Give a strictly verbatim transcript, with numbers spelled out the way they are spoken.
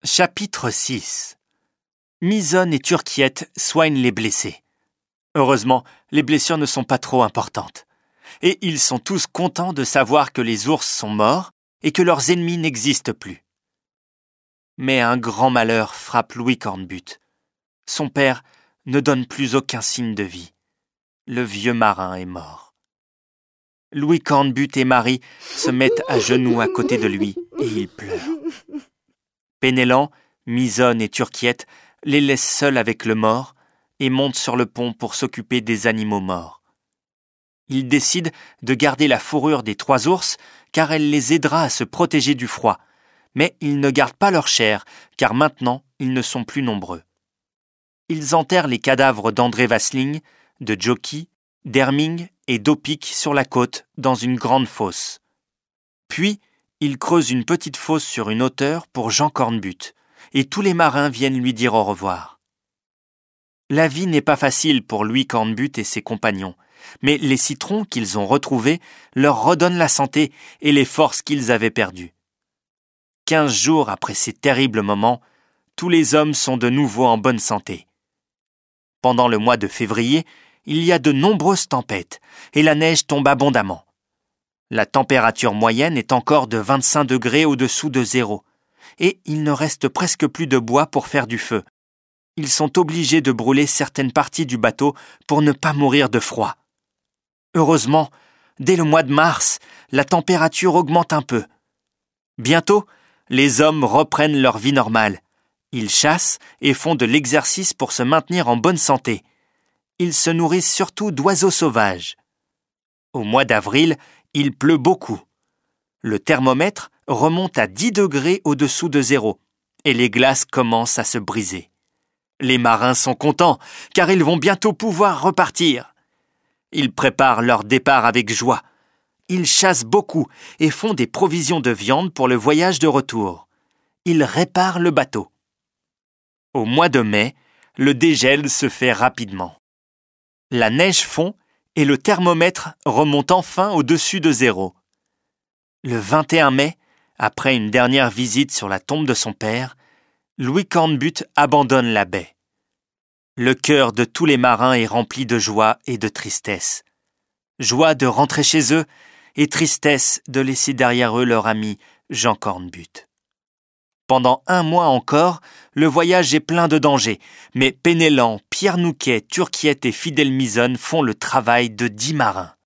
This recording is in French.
Chapitre six. Misonne et Turquiette soignent les blessés. Heureusement, les blessures ne sont pas trop importantes. Et ils sont tous contents de savoir que les ours sont morts et que leurs ennemis n'existent plus. Mais un grand malheur frappe Louis Cornbutte. Son père ne donne plus aucun signe de vie. Le vieux marin est mort. Louis Cornbutte et Marie se mettent à genoux à côté de lui et ils pleurent. Penellan, Misonne et Turquiette les laissent seuls avec le mort et montent sur le pont pour s'occuper des animaux morts. Ils décident de garder la fourrure des trois ours car elle les aidera à se protéger du froid, mais ils ne gardent pas leur chair car maintenant ils ne sont plus nombreux. Ils enterrent les cadavres d'André Vasling, de Jockey, d'Herming et d'Opic sur la côte dans une grande fosse. Puis, ils creusent une petite fosse sur une hauteur pour Jean Cornbutte, et tous les marins viennent lui dire au revoir. La vie n'est pas facile pour Louis Cornbutte et ses compagnons, mais les citrons qu'ils ont retrouvés leur redonnent la santé et les forces qu'ils avaient perdues. Quinze jours après ces terribles moments, tous les hommes sont de nouveau en bonne santé. Pendant le mois de février, il y a de nombreuses tempêtes, et la neige tombe abondamment. La température moyenne est encore de vingt-cinq degrés au-dessous de zéro, et il ne reste presque plus de bois pour faire du feu. Ils sont obligés de brûler certaines parties du bateau pour ne pas mourir de froid. Heureusement, dès le mois de mars, la température augmente un peu. Bientôt, les hommes reprennent leur vie normale. Ils chassent et font de l'exercice pour se maintenir en bonne santé. Ils se nourrissent surtout d'oiseaux sauvages. Au mois d'avril, il pleut beaucoup. Le thermomètre remonte à dix degrés au-dessous de zéro et les glaces commencent à se briser. Les marins sont contents car ils vont bientôt pouvoir repartir. Ils préparent leur départ avec joie. Ils chassent beaucoup et font des provisions de viande pour le voyage de retour. Ils réparent le bateau. Au mois de mai, le dégel se fait rapidement. La neige fond et le thermomètre remonte enfin au-dessus de zéro. Le vingt et un mai, après une dernière visite sur la tombe de son père, Louis Cornbutte abandonne la baie. Le cœur de tous les marins est rempli de joie et de tristesse. Joie de rentrer chez eux et tristesse de laisser derrière eux leur ami Jean Cornbutte. Pendant un mois encore, le voyage est plein de dangers, mais Penellan, Pierre Nouquet, Turquiette et Fidèle Misonne font le travail de dix marins.